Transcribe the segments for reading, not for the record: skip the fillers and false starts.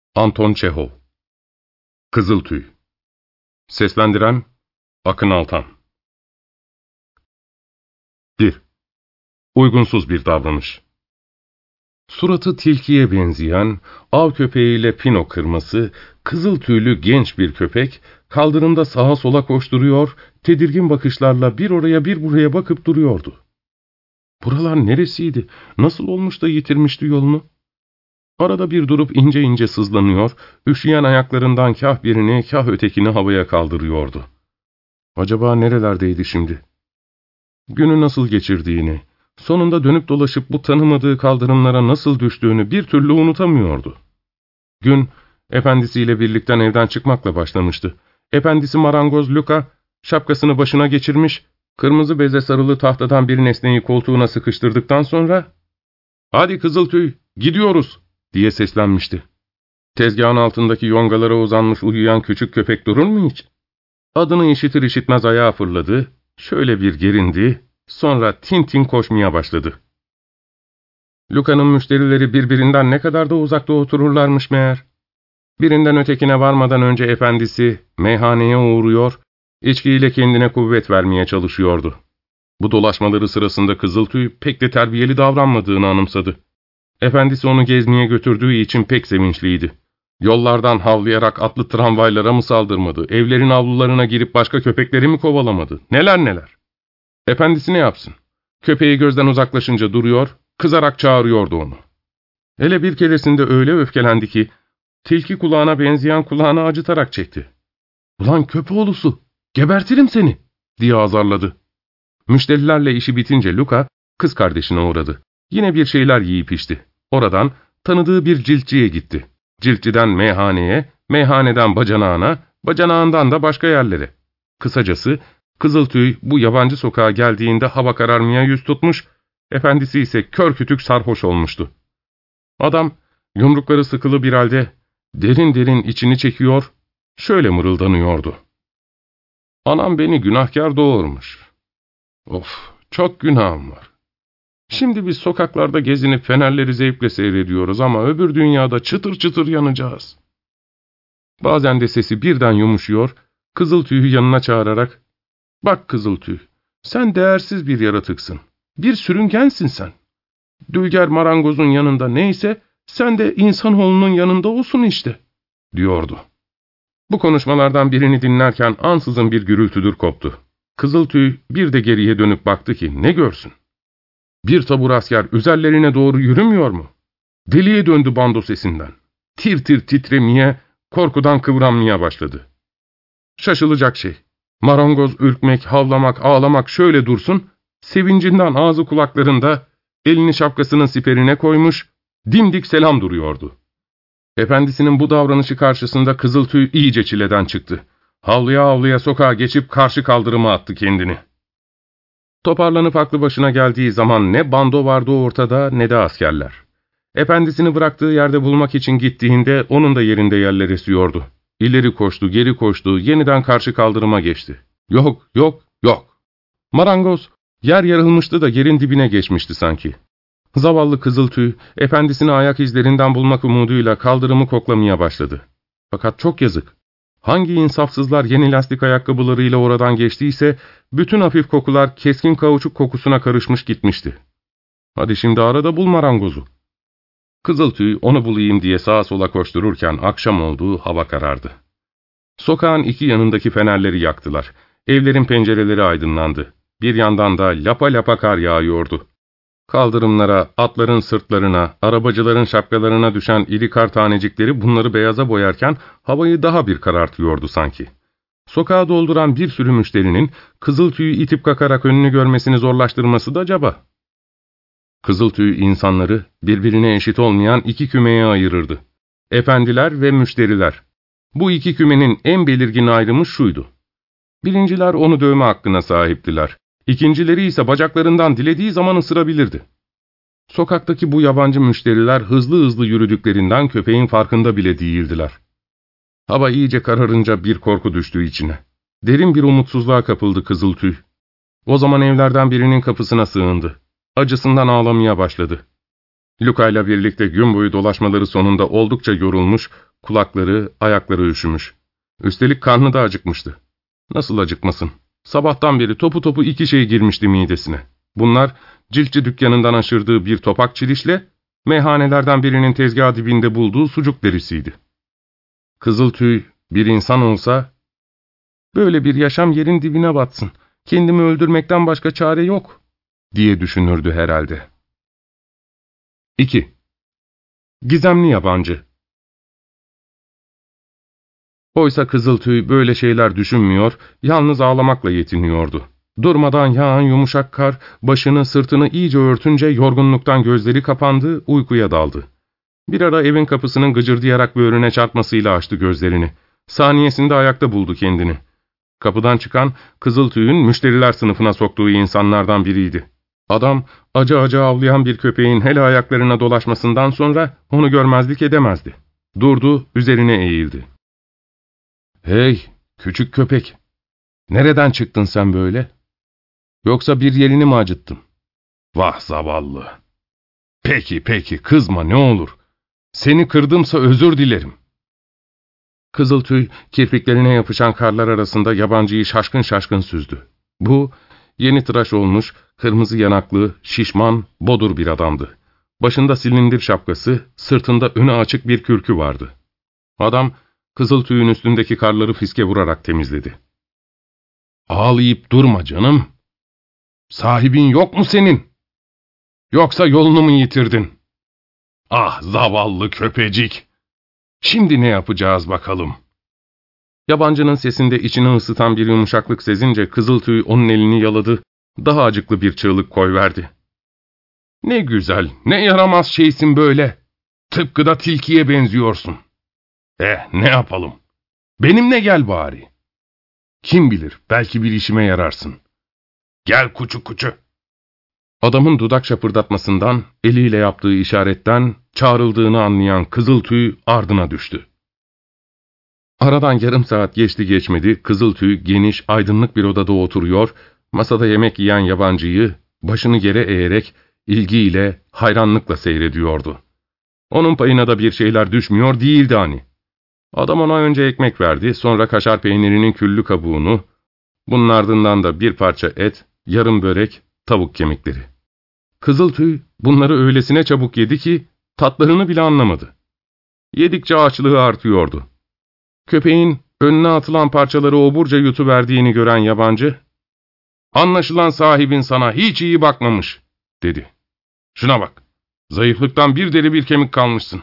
Anton Çehov. Kızıltüy. Seslendiren Akın Altan. 1. Uygunsuz bir davranış. Suratı tilkiye benzeyen, av köpeğiyle pino kırması, kızıl tüylü genç bir köpek, kaldırımda sağa sola koşturuyor, tedirgin bakışlarla bir oraya bir buraya bakıp duruyordu. Buralar neresiydi? Nasıl olmuş da yitirmişti yolunu? Arada bir durup ince ince sızlanıyor, üşüyen ayaklarından kah birini kah ötekini havaya kaldırıyordu. Acaba nerelerdeydi şimdi? Günü nasıl geçirdiğini, sonunda dönüp dolaşıp bu tanımadığı kaldırımlara nasıl düştüğünü bir türlü unutamıyordu. Gün, efendisiyle birlikten evden çıkmakla başlamıştı. Efendisi marangoz Luka, şapkasını başına geçirmiş, kırmızı beze sarılı tahtadan bir nesneyi koltuğuna sıkıştırdıktan sonra, ''Hadi Kızıltüy, gidiyoruz!'' diye seslenmişti. Tezgahın altındaki yongalara uzanmış uyuyan küçük köpek durur mu hiç? Adını işitir işitmez ayağa fırladı, şöyle bir gerindi, sonra tin tin koşmaya başladı. Luka'nın müşterileri birbirinden ne kadar da uzakta otururlarmış meğer. Birinden ötekine varmadan önce efendisi meyhaneye uğruyor, içkiyle kendine kuvvet vermeye çalışıyordu. Bu dolaşmaları sırasında Kızıltüy pek de terbiyeli davranmadığını anımsadı. Efendisi onu gezmeye götürdüğü için pek sevinçliydi. Yollardan havlayarak atlı tramvaylara mı saldırmadı, evlerin avlularına girip başka köpekleri mi kovalamadı, neler neler. Efendisi ne yapsın? Köpeği gözden uzaklaşınca duruyor, kızarak çağırıyordu onu. Hele bir keresinde öyle öfkelendi ki, tilki kulağına benzeyen kulağını acıtarak çekti. ''Ulan köpoğlusu, gebertirim seni!'' diye azarladı. Müşterilerle işi bitince Luka, kız kardeşine uğradı. Yine bir şeyler yiyip içti. Oradan tanıdığı bir ciltçiye gitti. Ciltçiden meyhaneye, meyhaneden bacanağına, bacanağından da başka yerlere. Kısacası Kızıltüy bu yabancı sokağa geldiğinde hava kararmaya yüz tutmuş, efendisi ise kör kütük sarhoş olmuştu. Adam yumrukları sıkılı bir halde derin derin içini çekiyor, şöyle mırıldanıyordu. ''Anam beni günahkar doğurmuş. Of, çok günahım var. Şimdi biz sokaklarda gezinip fenerleri zevkle seyrediyoruz ama öbür dünyada çıtır çıtır yanacağız.'' Bazen de sesi birden yumuşuyor, Kızıltüy'ü yanına çağırarak, ''Bak Kızıltüy, sen değersiz bir yaratıksın. Bir sürüngensin sen. Dülger marangozun yanında neyse, sen de insanoğlunun yanında olsun işte.'' diyordu. Bu konuşmalardan birini dinlerken ansızın bir gürültüdür koptu. Kızıltüy bir de geriye dönüp baktı ki ne görsün? Bir tabur asker üzerlerine doğru yürümüyor mu? Deliye döndü bando sesinden. Tir tir titremeye, korkudan kıvranmaya başladı. Şaşılacak şey. Marangoz ürkmek, havlamak, ağlamak şöyle dursun, sevincinden ağzı kulaklarında, elini şapkasının siperine koymuş, dimdik selam duruyordu. Efendisinin bu davranışı karşısında Kızıltüy iyice çileden çıktı. Havlaya havlaya sokağa geçip karşı kaldırıma attı kendini. Toparlanıp aklı başına geldiği zaman ne bando vardı ortada ne de askerler. Efendisini bıraktığı yerde bulmak için gittiğinde onun da yerinde yerler esiyordu. İleri koştu, geri koştu, yeniden karşı kaldırıma geçti. Yok, yok, yok. Marangoz yer yarılmıştı da yerin dibine geçmişti sanki. Zavallı Kızıltüy, efendisini ayak izlerinden bulmak umuduyla kaldırımı koklamaya başladı. Fakat çok yazık. Hangi insafsızlar yeni lastik ayakkabılarıyla oradan geçtiyse, bütün hafif kokular keskin kauçuk kokusuna karışmış gitmişti. Hadi şimdi arada bul marangozu. Kızıltüy onu bulayım diye sağa sola koştururken akşam olduğu hava karardı. Sokağın iki yanındaki fenerleri yaktılar. Evlerin pencereleri aydınlandı. Bir yandan da lapa lapa kar yağıyordu. Kaldırımlara, atların sırtlarına, arabacıların şapkalarına düşen iri kar tanecikleri bunları beyaza boyarken havayı daha bir karartıyordu sanki. Sokağı dolduran bir sürü müşterinin Kızıltüy'ü itip kakarak önünü görmesini zorlaştırması da acaba. Kızıltüy insanları birbirine eşit olmayan iki kümeye ayırırdı. Efendiler ve müşteriler. Bu iki kümenin en belirgin ayrımı şuydu. Birinciler onu dövme hakkına sahiptiler. İkincileri ise bacaklarından dilediği zaman ısırabilirdi. Sokaktaki bu yabancı müşteriler hızlı hızlı yürüdüklerinden köpeğin farkında bile değildiler. Hava iyice kararınca bir korku düştü içine. Derin bir umutsuzluğa kapıldı Kızıltüy. O zaman evlerden birinin kapısına sığındı. Acısından ağlamaya başladı. Luka ile birlikte gün boyu dolaşmaları sonunda oldukça yorulmuş, kulakları, ayakları üşümüş. Üstelik karnı da acıkmıştı. Nasıl acıkmasın? Sabahtan beri topu topu 2 şey girmişti midesine. Bunlar, ciltçi dükkanından aşırdığı bir topak çilişle, meyhanelerden birinin tezgah dibinde bulduğu sucuk derisiydi. Kızıltüy bir insan olsa, "Böyle bir yaşam yerin dibine batsın, kendimi öldürmekten başka çare yok," diye düşünürdü herhalde. 2. Gizemli yabancı. Oysa Kızıltüy böyle şeyler düşünmüyor, yalnız ağlamakla yetiniyordu. Durmadan yağan yumuşak kar, başını sırtını iyice örtünce yorgunluktan gözleri kapandı, uykuya daldı. Bir ara evin kapısının gıcırdayarak böğrüne çarpmasıyla açtı gözlerini. Saniyesinde ayakta buldu kendini. Kapıdan çıkan, Kızıltüy'ün müşteriler sınıfına soktuğu insanlardan biriydi. Adam, acı acı avlayan bir köpeğin hele ayaklarına dolaşmasından sonra onu görmezlik edemezdi. Durdu, üzerine eğildi. "Hey, küçük köpek! Nereden çıktın sen böyle? Yoksa bir yerini mi acıttın?" "Vah zavallı! Peki, kızma ne olur. Seni kırdımsa özür dilerim." Kızıltüy, kirpiklerine yapışan karlar arasında yabancıyı şaşkın şaşkın süzdü. Bu, yeni tıraş olmuş, kırmızı yanaklı, şişman, bodur bir adamdı. Başında silindir şapkası, sırtında önü açık bir kürkü vardı. Adam, Kızıltüy'ün üstündeki karları fiske vurarak temizledi. "Ağlayıp durma canım. Sahibin yok mu senin? Yoksa yolunu mu yitirdin? Ah zavallı köpecik! Şimdi ne yapacağız bakalım?" Yabancının sesinde içini ısıtan bir yumuşaklık sezince Kızıltüy onun elini yaladı, daha acıklı bir çığlık koyverdi. "Ne güzel, ne yaramaz şeysin böyle. Tıpkı da tilkiye benziyorsun. Ne yapalım? Benimle gel bari. Kim bilir, belki bir işime yararsın. Gel kuçu kuçu." Adamın dudak şapırdatmasından, eliyle yaptığı işaretten çağrıldığını anlayan Kızıltüy ardına düştü. Aradan yarım saat geçti geçmedi, Kızıltüy geniş, aydınlık bir odada oturuyor, masada yemek yiyen yabancıyı başını yere eğerek ilgiyle, hayranlıkla seyrediyordu. Onun payına da bir şeyler düşmüyor değildi hani. Adam ona önce ekmek verdi, sonra kaşar peynirinin küllü kabuğunu, bunun ardından da bir parça et, yarım börek, tavuk kemikleri. Kızıltüy bunları öylesine çabuk yedi ki tatlarını bile anlamadı. Yedikçe açlığı artıyordu. Köpeğin önüne atılan parçaları oburca yutuverdiğini gören yabancı, "Anlaşılan sahibin sana hiç iyi bakmamış," dedi. "Şuna bak, zayıflıktan bir deri bir kemik kalmışsın."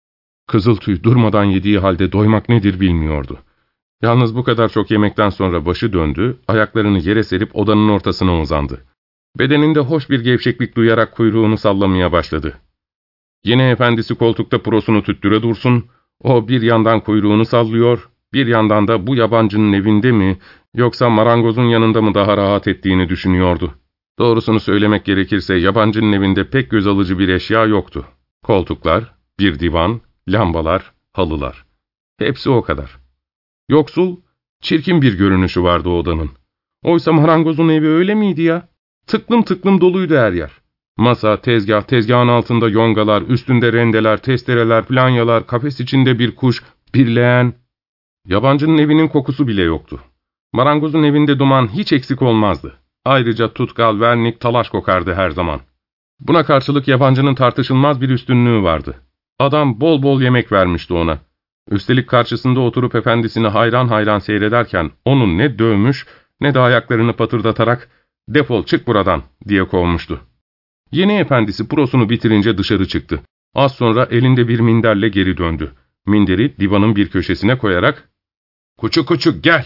Kızıltüy durmadan yediği halde doymak nedir bilmiyordu. Yalnız bu kadar çok yemekten sonra başı döndü, ayaklarını yere serip odanın ortasına uzandı. Bedeninde hoş bir gevşeklik duyarak kuyruğunu sallamaya başladı. Yine efendisi koltukta prosunu tüttüre dursun, o bir yandan kuyruğunu sallıyor, bir yandan da bu yabancının evinde mi, yoksa marangozun yanında mı daha rahat ettiğini düşünüyordu. Doğrusunu söylemek gerekirse yabancının evinde pek göz alıcı bir eşya yoktu. Koltuklar, bir divan, lambalar, halılar. Hepsi o kadar. Yoksul, çirkin bir görünüşü vardı odanın. Oysa marangozun evi öyle miydi ya? Tıklım tıklım doluydu her yer. Masa, tezgah, tezgahın altında yongalar, üstünde rendeler, testereler, planyalar, kafes içinde bir kuş, bir leğen. Yabancının evinin kokusu bile yoktu. Marangozun evinde duman hiç eksik olmazdı. Ayrıca tutkal, vernik, talaş kokardı her zaman. Buna karşılık yabancının tartışılmaz bir üstünlüğü vardı. Adam bol bol yemek vermişti ona. Üstelik karşısında oturup efendisini hayran hayran seyrederken onu ne dövmüş ne de ayaklarını patırdatarak "Defol çık buradan," diye kovmuştu. Yeni efendisi prosunu bitirince dışarı çıktı. Az sonra elinde bir minderle geri döndü. Minderi divanın bir köşesine koyarak "Kuçu kuçu gel.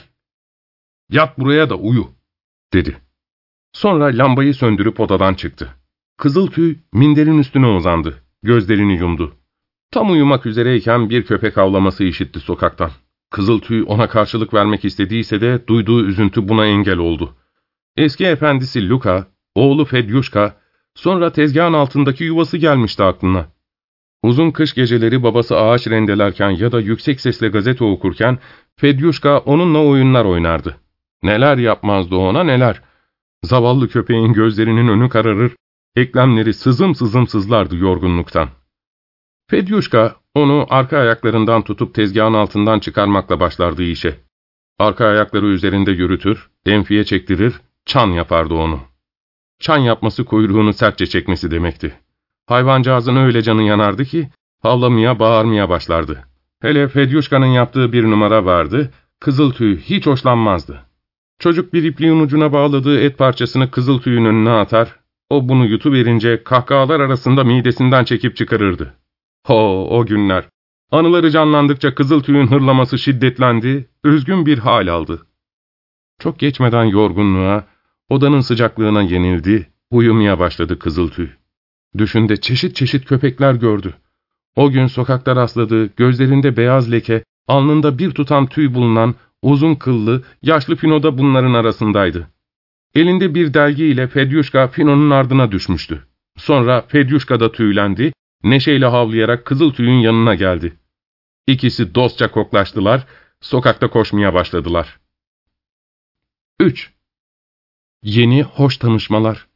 Yat buraya da uyu," dedi. Sonra lambayı söndürüp odadan çıktı. Kızıltüy minderin üstüne uzandı. Gözlerini yumdu. Tam uyumak üzereyken bir köpek havlaması işitti sokaktan. Kızıltüy ona karşılık vermek istediyse de duyduğu üzüntü buna engel oldu. Eski efendisi Luka, oğlu Fedyuşka, sonra tezgahın altındaki yuvası gelmişti aklına. Uzun kış geceleri babası ağaç rendelerken ya da yüksek sesle gazete okurken Fedyuşka onunla oyunlar oynardı. Neler yapmazdı ona neler. Zavallı köpeğin gözlerinin önü kararır, eklemleri sızım sızım sızlardı yorgunluktan. Fedyuşka, onu arka ayaklarından tutup tezgahın altından çıkarmakla başlardı işe. Arka ayakları üzerinde yürütür, enfiye çektirir, çan yapardı onu. Çan yapması kuyruğunu sertçe çekmesi demekti. Hayvancağızın öyle canı yanardı ki, havlamaya, bağırmaya başlardı. Hele Fedyuşka'nın yaptığı bir numara vardı, Kızıltüy hiç hoşlanmazdı. Çocuk bir ipliğin ucuna bağladığı et parçasını Kızıltüy'ün önüne atar, o bunu yutuverince kahkahalar arasında midesinden çekip çıkarırdı. O günler! Anıları canlandıkça Kızıltüy'ün hırlaması şiddetlendi, üzgün bir hal aldı. Çok geçmeden yorgunluğa, odanın sıcaklığına yenildi, uyumaya başladı Kızıltüy. Düşünde çeşit çeşit köpekler gördü. O gün sokakta rastladığı, gözlerinde beyaz leke, alnında bir tutam tüy bulunan, uzun kıllı, yaşlı Fino da bunların arasındaydı. Elinde bir delgiyle Fedyuşka Fino'nun ardına düşmüştü. Sonra Fedyuşka da tüylendi, neşeyle havlayarak Kızıltüy'ün yanına geldi. İkisi dostça koklaştılar, sokakta koşmaya başladılar. 3. Yeni hoş tanışmalar.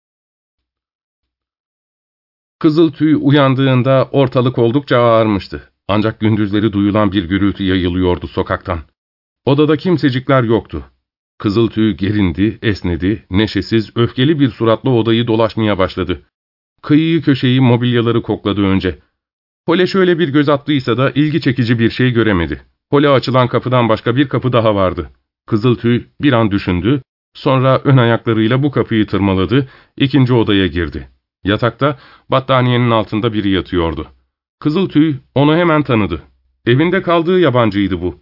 Kızıltüy uyandığında ortalık oldukça ağarmıştı. Ancak gündüzleri duyulan bir gürültü yayılıyordu sokaktan. Odada kimsecikler yoktu. Kızıltüy gerindi, esnedi, neşesiz, öfkeli bir suratla odayı dolaşmaya başladı. Kıyıyı köşeyi, mobilyaları kokladı önce. Hole şöyle bir göz attıysa da ilgi çekici bir şey göremedi. Hole açılan kapıdan başka bir kapı daha vardı. Kızıltüy bir an düşündü, sonra ön ayaklarıyla bu kapıyı tırmaladı, ikinci odaya girdi. Yatakta, battaniyenin altında biri yatıyordu. Kızıltüy onu hemen tanıdı. Evinde kaldığı yabancıydı bu.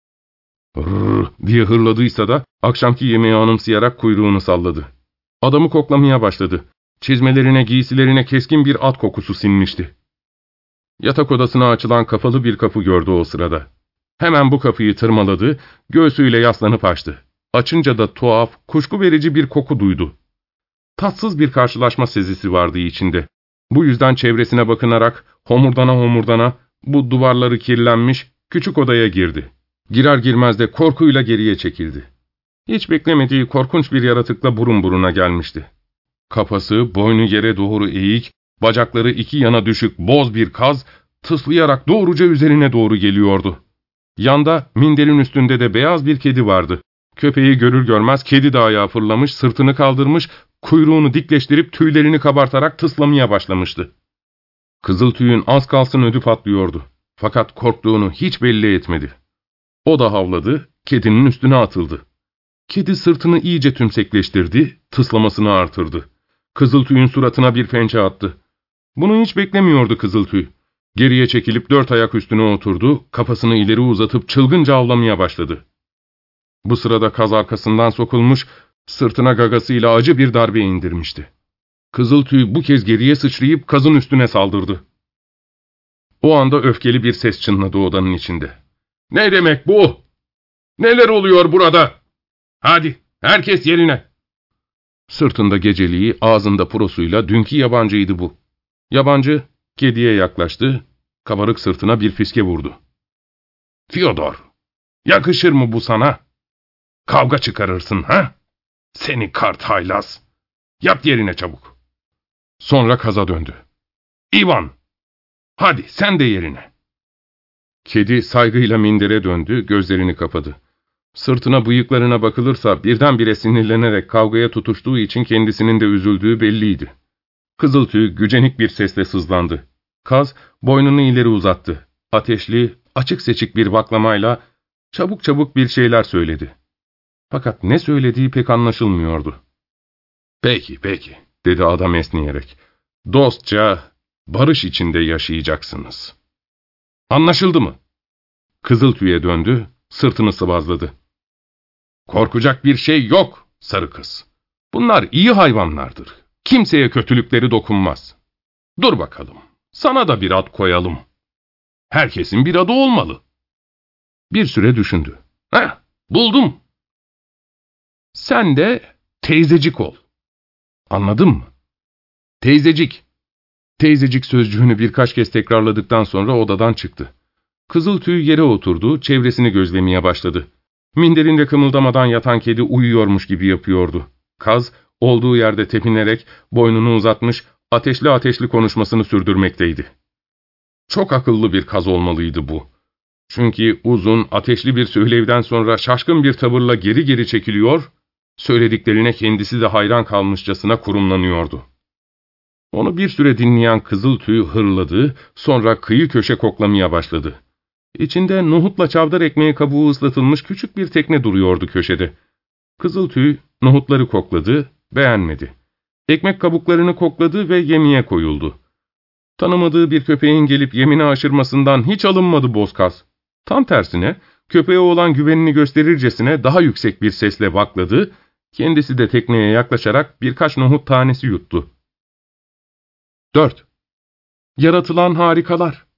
"Rrr" diye hırladıysa da akşamki yemeği anımsayarak kuyruğunu salladı. Adamı koklamaya başladı. Çizmelerine, giysilerine keskin bir at kokusu sinmişti. Yatak odasına açılan kapalı bir kapı gördü o sırada. Hemen bu kapıyı tırmaladı, göğsüyle yaslanıp açtı. Açınca da tuhaf, kuşku verici bir koku duydu. Tatsız bir karşılaşma sezisi vardı içinde. Bu yüzden çevresine bakınarak homurdana homurdana bu duvarları kirlenmiş küçük odaya girdi. Girer girmez de korkuyla geriye çekildi. Hiç beklemediği korkunç bir yaratıkla burun buruna gelmişti. Kafası, boynu yere doğru eğik, bacakları iki yana düşük boz bir kaz, tıslayarak doğruca üzerine doğru geliyordu. Yanda, minderin üstünde de beyaz bir kedi vardı. Köpeği görür görmez kedi de ayağa fırlamış, sırtını kaldırmış, kuyruğunu dikleştirip tüylerini kabartarak tıslamaya başlamıştı. Kızıltüy'ün az kalsın ödü patlıyordu. Fakat korktuğunu hiç belli etmedi. O da havladı, kedinin üstüne atıldı. Kedi sırtını iyice tümsekleştirdi, tıslamasını artırdı. Kızıltüy'ün suratına bir pençe attı. Bunu hiç beklemiyordu Kızıltüy. Geriye çekilip dört ayak üstüne oturdu, kafasını ileri uzatıp çılgınca avlamaya başladı. Bu sırada kaz arkasından sokulmuş, sırtına gagasıyla acı bir darbe indirmişti. Kızıltüy bu kez geriye sıçrayıp kazın üstüne saldırdı. O anda öfkeli bir ses çınladı odanın içinde. "Ne demek bu? Neler oluyor burada? Hadi, herkes yerine!" Sırtında geceliği, ağzında purosuyla dünkü yabancıydı bu. Yabancı, kediye yaklaştı, kabarık sırtına bir fiske vurdu. "Fyodor, yakışır mı bu sana? Kavga çıkarırsın, ha? Seni kart haylaz! Yat yerine çabuk!" Sonra kaza döndü. "İvan, hadi sen de yerine!" Kedi saygıyla mindere döndü, gözlerini kapadı. Sırtına, bıyıklarına bakılırsa birdenbire sinirlenerek kavgaya tutuştuğu için kendisinin de üzüldüğü belliydi. Kızıltüy gücenik bir sesle sızlandı. Kaz boynunu ileri uzattı. Ateşli, açık seçik bir vaklamayla çabuk çabuk bir şeyler söyledi. Fakat ne söylediği pek anlaşılmıyordu. "Peki, peki," dedi adam esneyerek. "Dostça, barış içinde yaşayacaksınız. Anlaşıldı mı?" Kızıltüy'e döndü, sırtını sıvazladı. "Korkacak bir şey yok, sarı kız. Bunlar iyi hayvanlardır. Kimseye kötülükleri dokunmaz. Dur bakalım, sana da bir ad koyalım. Herkesin bir adı olmalı." Bir süre düşündü. Buldum. Sen de teyzecik ol. Anladın mı? Teyzecik. Teyzecik sözcüğünü birkaç kez tekrarladıktan sonra odadan çıktı. Kızıltüy yere oturdu, çevresini gözlemeye başladı. Minderinde kımıldamadan yatan kedi uyuyormuş gibi yapıyordu. Kaz, olduğu yerde tepinerek, boynunu uzatmış, ateşli ateşli konuşmasını sürdürmekteydi. Çok akıllı bir kaz olmalıydı bu. Çünkü uzun, ateşli bir söylevden sonra şaşkın bir tavırla geri geri çekiliyor, söylediklerine kendisi de hayran kalmışçasına kurumlanıyordu. Onu bir süre dinleyen Kızıltüy hırladı, sonra kıyı köşe koklamaya başladı. İçinde nohutla çavdar ekmeği kabuğu ıslatılmış küçük bir tekne duruyordu köşede. Kızıltüy nohutları kokladı, beğenmedi. Ekmek kabuklarını kokladı ve yemeğe koyuldu. Tanımadığı bir köpeğin gelip yemini aşırmasından hiç alınmadı Bozkaz. Tam tersine, köpeğe olan güvenini gösterircesine daha yüksek bir sesle bakladı, kendisi de tekneye yaklaşarak birkaç nohut tanesi yuttu. 4. Yaratılan harikalar.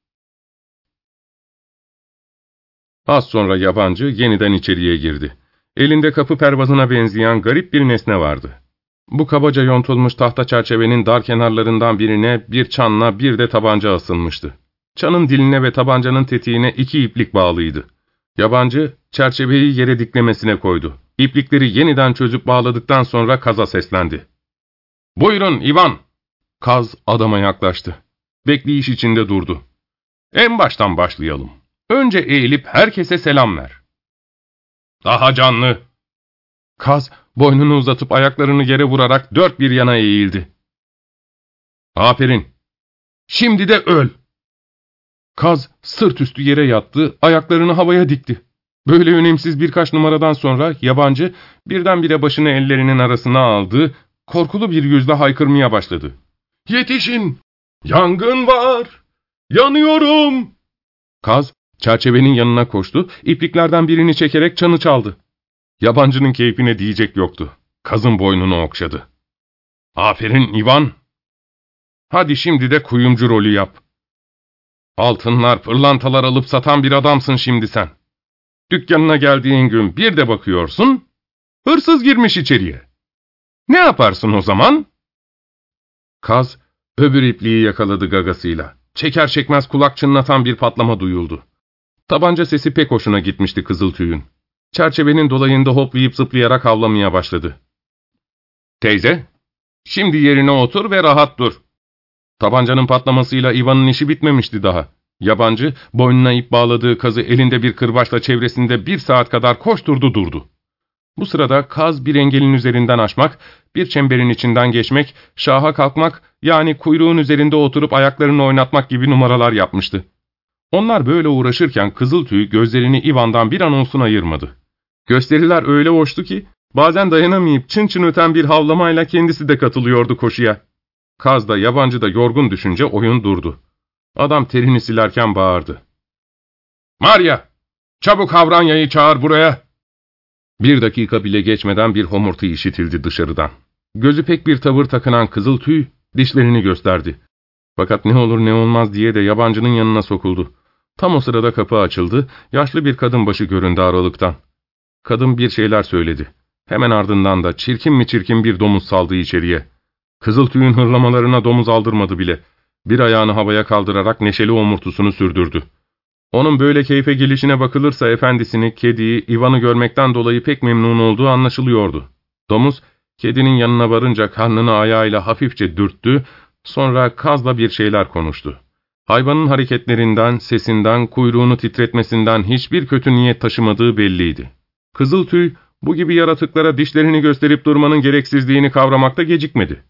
Az sonra yabancı yeniden içeriye girdi. Elinde kapı pervazına benzeyen garip bir nesne vardı. Bu kabaca yontulmuş tahta çerçevenin dar kenarlarından birine bir çanla bir de tabanca asılmıştı. Çanın diline ve tabancanın tetiğine 2 iplik bağlıydı. Yabancı, çerçeveyi yere diklemesine koydu. İplikleri yeniden çözüp bağladıktan sonra kaza seslendi. ''Buyurun Ivan!'' Kaz adama yaklaştı. Bekleyiş içinde durdu. ''En baştan başlayalım. Önce eğilip herkese selam ver.'' ''Daha canlı!'' Kaz boynunu uzatıp ayaklarını yere vurarak dört bir yana eğildi. ''Aferin! Şimdi de öl!'' Kaz sırt üstü yere yattı, ayaklarını havaya dikti. Böyle önemsiz birkaç numaradan sonra yabancı birdenbire başını ellerinin arasına aldı, korkulu bir yüzle haykırmaya başladı. ''Yetişin! Yangın var! Yanıyorum!'' Kaz çerçevenin yanına koştu, ipliklerden birini çekerek çanı çaldı. Yabancının keyfine diyecek yoktu. Kazın boynunu okşadı. ''Aferin Ivan! Hadi şimdi de kuyumcu rolü yap. Altınlar, pırlantalar alıp satan bir adamsın şimdi sen. Dükkanına geldiğin gün bir de bakıyorsun, hırsız girmiş içeriye. Ne yaparsın o zaman?'' Kaz öbür ipliği yakaladı gagasıyla. Çeker çekmez kulak çınlatan bir patlama duyuldu. Tabanca sesi pek hoşuna gitmişti Kızıltüy'ün. Çerçevenin dolayında hoplayıp zıplayarak havlamaya başladı. ''Teyze, şimdi yerine otur ve rahat dur.'' Tabancanın patlamasıyla Ivan'ın işi bitmemişti daha. Yabancı, boynuna ip bağladığı kazı elinde bir kırbaçla çevresinde 1 saat kadar koşturdu durdu. Bu sırada kaz bir engelin üzerinden aşmak, bir çemberin içinden geçmek, şaha kalkmak, yani kuyruğun üzerinde oturup ayaklarını oynatmak gibi numaralar yapmıştı. Onlar böyle uğraşırken Kızıltüy gözlerini Ivan'dan bir an olsun ayırmadı. Gösteriler öyle hoştu ki, bazen dayanamayıp çın çın öten bir havlamayla kendisi de katılıyordu koşuya. Kaz da yabancı da yorgun düşünce oyun durdu. Adam terini silerken bağırdı. ''Maria, çabuk Havranya'yı çağır buraya.'' 1 dakika bile geçmeden bir homurtu işitildi dışarıdan. Gözü pek bir tavır takınan Kızıltüy dişlerini gösterdi. Fakat ne olur ne olmaz diye de yabancının yanına sokuldu. Tam o sırada kapı açıldı, yaşlı bir kadın başı göründü aralıktan. Kadın bir şeyler söyledi. Hemen ardından da çirkin mi çirkin bir domuz saldı içeriye. Kızıltüy'ün hırlamalarına domuz aldırmadı bile. Bir ayağını havaya kaldırarak neşeli omurtusunu sürdürdü. Onun böyle keyfe gelişine bakılırsa efendisini, kediyi, Ivan'ı görmekten dolayı pek memnun olduğu anlaşılıyordu. Domuz, kedinin yanına varınca karnını ayağıyla hafifçe dürttü, sonra kazla bir şeyler konuştu. Hayvanın hareketlerinden, sesinden, kuyruğunu titretmesinden hiçbir kötü niyet taşımadığı belliydi. Kızıltüy, bu gibi yaratıklara dişlerini gösterip durmanın gereksizliğini kavramakta gecikmedi.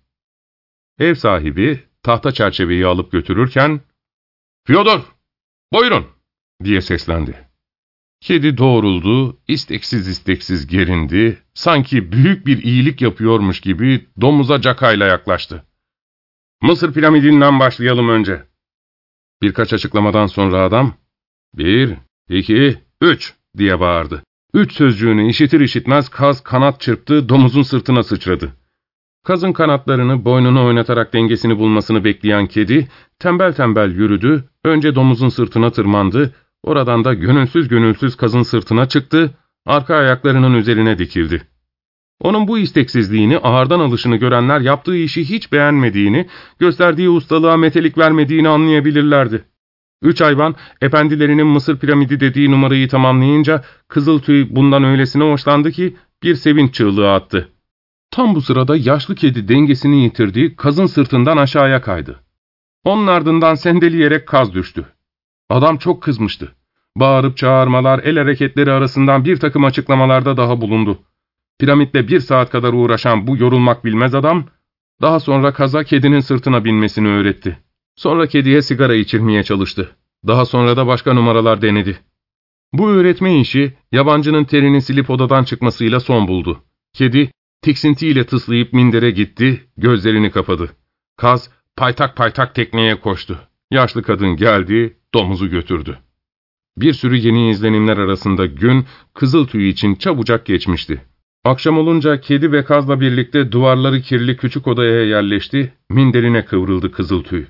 Ev sahibi, tahta çerçeveyi alıp götürürken, ''Fyodor, buyurun!'' diye seslendi. Kedi doğruldu, isteksiz gerindi, sanki büyük bir iyilik yapıyormuş gibi domuza cakayla yaklaştı. ''Mısır piramidinden başlayalım önce.'' Birkaç açıklamadan sonra adam, ''1, 2, 3'' diye bağırdı. 3 sözcüğünü işitir işitmez kaz kanat çırptı, domuzun sırtına sıçradı. Kazın kanatlarını, boynunu oynatarak dengesini bulmasını bekleyen kedi, tembel tembel yürüdü, önce domuzun sırtına tırmandı, oradan da gönülsüz kazın sırtına çıktı, arka ayaklarının üzerine dikildi. Onun bu isteksizliğini, ağırdan alışını görenler yaptığı işi hiç beğenmediğini, gösterdiği ustalığa metelik vermediğini anlayabilirlerdi. 3 hayvan, efendilerinin Mısır piramidi dediği numarayı tamamlayınca, Kızıltüy bundan öylesine hoşlandı ki, bir sevinç çığlığı attı. Tam bu sırada yaşlı kedi dengesini yitirdi, kazın sırtından aşağıya kaydı. Onun ardından sendeleyerek Kaz düştü. Adam çok kızmıştı. Bağırıp çağırmalar, el hareketleri arasından bir takım açıklamalarda daha bulundu. Piramitle 1 saat kadar uğraşan bu yorulmak bilmez adam, daha sonra Kaz'a kedinin sırtına binmesini öğretti. Sonra kediye sigara içirmeye çalıştı. Daha sonra da başka numaralar denedi. Bu öğretme işi, yabancının terini silip odadan çıkmasıyla son buldu. Kedi, tiksintiyle tıslayıp mindere gitti, gözlerini kapadı. Kaz, paytak paytak tekneye koştu. Yaşlı kadın geldi, domuzu götürdü. Bir sürü yeni izlenimler arasında gün, Kızıltüy için çabucak geçmişti. Akşam olunca kedi ve Kaz'la birlikte duvarları kirli küçük odaya yerleşti, minderine kıvrıldı Kızıltüy.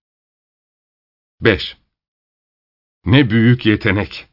5. Ne büyük yetenek!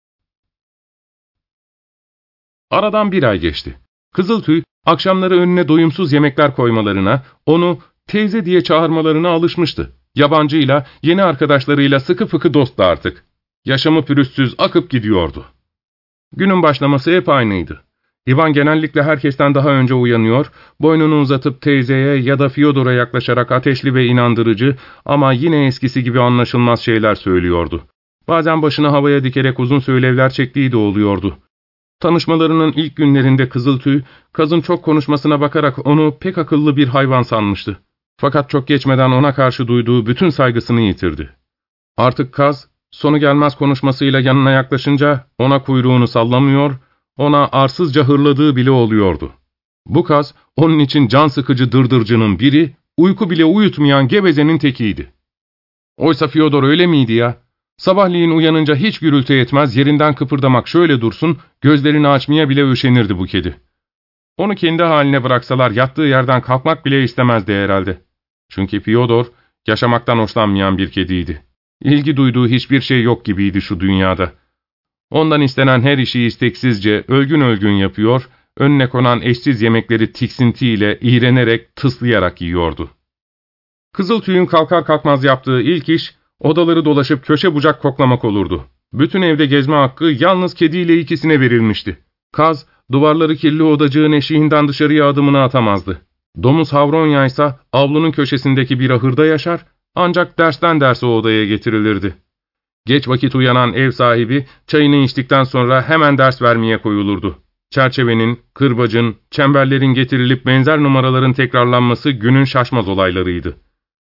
Aradan 1 ay geçti. Kızıltüy, akşamları önüne doyumsuz yemekler koymalarına, onu teyze diye çağırmalarına alışmıştı. Yabancıyla, yeni arkadaşlarıyla sıkı fıkı dosttu artık. Yaşamı pürüzsüz akıp gidiyordu. Günün başlaması hep aynıydı. İvan genellikle herkesten daha önce uyanıyor, boynunu uzatıp teyzeye ya da Fyodor'a yaklaşarak ateşli ve inandırıcı ama yine eskisi gibi anlaşılmaz şeyler söylüyordu. Bazen başını havaya dikerek uzun söylevler çektiği de oluyordu. Tanışmalarının ilk günlerinde Kızıltüy, Kaz'ın çok konuşmasına bakarak onu pek akıllı bir hayvan sanmıştı. Fakat çok geçmeden ona karşı duyduğu bütün saygısını yitirdi. Artık Kaz, sonu gelmez konuşmasıyla yanına yaklaşınca ona kuyruğunu sallamıyor, ona arsızca hırladığı bile oluyordu. Bu Kaz, onun için can sıkıcı dırdırcının biri, uyku bile uyutmayan gevezenin tekiydi. Oysa Fyodor öyle miydi ya? Sabahleyin uyanınca hiç gürültü etmez, yerinden kıpırdamak şöyle dursun, gözlerini açmaya bile üşenirdi bu kedi. Onu kendi haline bıraksalar yattığı yerden kalkmak bile istemezdi herhalde. Çünkü Fyodor, yaşamaktan hoşlanmayan bir kediydi. İlgi duyduğu hiçbir şey yok gibiydi şu dünyada. Ondan istenen her işi isteksizce, ölgün ölgün yapıyor, önüne konan eşsiz yemekleri tiksintiyle, iğrenerek, tıslayarak yiyordu. Kızıltüy'ün kalkar kalkmaz yaptığı ilk iş, odaları dolaşıp köşe bucak koklamak olurdu. Bütün evde gezme hakkı yalnız kediyle ikisine verilmişti. Kaz, duvarları kirli odacığın eşiğinden dışarıya adımını atamazdı. Domuz Havronya ise avlunun köşesindeki bir ahırda yaşar, ancak dersten derse o odaya getirilirdi. Geç vakit uyanan ev sahibi, çayını içtikten sonra hemen ders vermeye koyulurdu. Çerçevenin, kırbacın, çemberlerin getirilip benzer numaraların tekrarlanması günün şaşmaz olaylarıydı.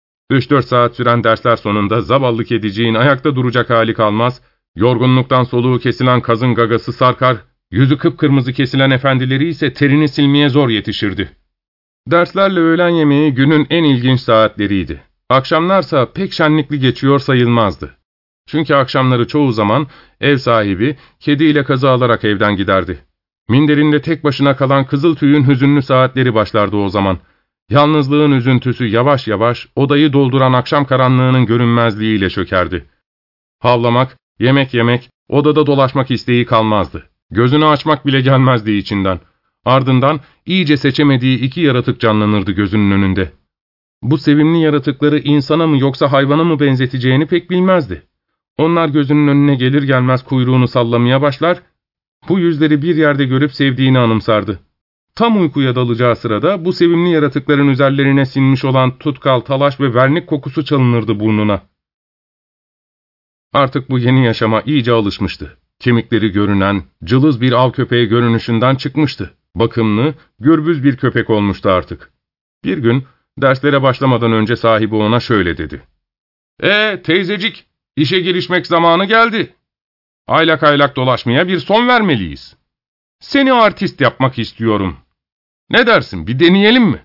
3-4 saat süren dersler sonunda zavallı kediciğin ayakta duracak hali kalmaz, yorgunluktan soluğu kesilen Kaz'ın gagası sarkar, yüzü kıpkırmızı kesilen efendileri ise terini silmeye zor yetişirdi. Derslerle öğlen yemeği günün en ilginç saatleriydi. Akşamlarsa pek şenlikli geçiyor sayılmazdı. Çünkü akşamları çoğu zaman ev sahibi kediyle Kaz'ı alarak evden giderdi. Minderinde tek başına kalan Kızıltüy'ün hüzünlü saatleri başlardı o zaman. Yalnızlığın üzüntüsü yavaş yavaş odayı dolduran akşam karanlığının görünmezliğiyle çökerdi. Havlamak, yemek yemek, odada dolaşmak isteği kalmazdı. Gözünü açmak bile gelmezdi içinden. Ardından iyice seçemediği 2 yaratık canlanırdı gözünün önünde. Bu sevimli yaratıkları insana mı yoksa hayvana mı benzeteceğini pek bilmezdi. Onlar gözünün önüne gelir gelmez kuyruğunu sallamaya başlar, bu yüzleri bir yerde görüp sevdiğini anımsardı. Tam uykuya dalacağı sırada bu sevimli yaratıkların üzerlerine sinmiş olan tutkal, talaş ve vernik kokusu çalınırdı burnuna. Artık bu yeni yaşama iyice alışmıştı. Kemikleri görünen, cılız bir av köpeği görünüşünden çıkmıştı. Bakımlı, gürbüz bir köpek olmuştu artık. Bir gün, derslere başlamadan önce sahibi ona şöyle dedi. Teyzecik, işe girişmek zamanı geldi. Aylak aylak dolaşmaya bir son vermeliyiz. Seni artist yapmak istiyorum. Ne dersin, bir deneyelim mi?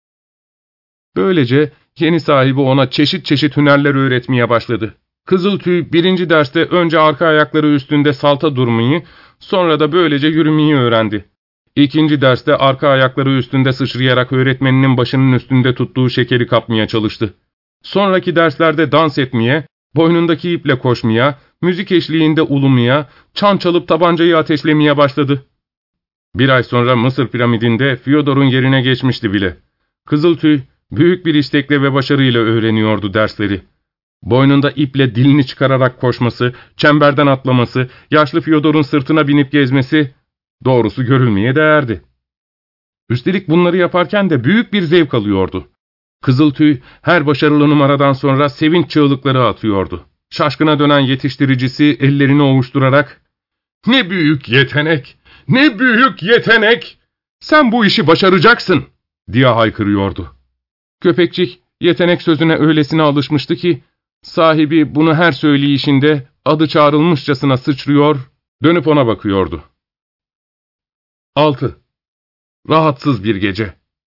Böylece yeni sahibi ona çeşit çeşit hünerler öğretmeye başladı. Kızıltüy 1. derste önce arka ayakları üstünde salta durmayı, sonra da böylece yürümeyi öğrendi. 2. derste arka ayakları üstünde sıçrayarak öğretmeninin başının üstünde tuttuğu şekeri kapmaya çalıştı. Sonraki derslerde dans etmeye, boynundaki iple koşmaya, müzik eşliğinde ulumaya, çan çalıp tabancayı ateşlemeye başladı. 1 ay sonra Mısır piramidinde Fyodor'un yerine geçmişti bile. Kızıltüy, büyük bir istekle ve başarıyla öğreniyordu dersleri. Boynunda iple dilini çıkararak koşması, çemberden atlaması, yaşlı Fyodor'un sırtına binip gezmesi, doğrusu görülmeye değerdi. Üstelik bunları yaparken de büyük bir zevk alıyordu. Kızıltüy her başarılı numaradan sonra sevinç çığlıkları atıyordu. Şaşkına dönen yetiştiricisi ellerini ovuşturarak ''Ne büyük yetenek! Ne büyük yetenek! Sen bu işi başaracaksın!'' diye haykırıyordu. Köpekçik yetenek sözüne öylesine alışmıştı ki, sahibi bunu her söyleyişinde adı çağrılmışçasına sıçrıyor, dönüp ona bakıyordu. 6. Rahatsız bir gece.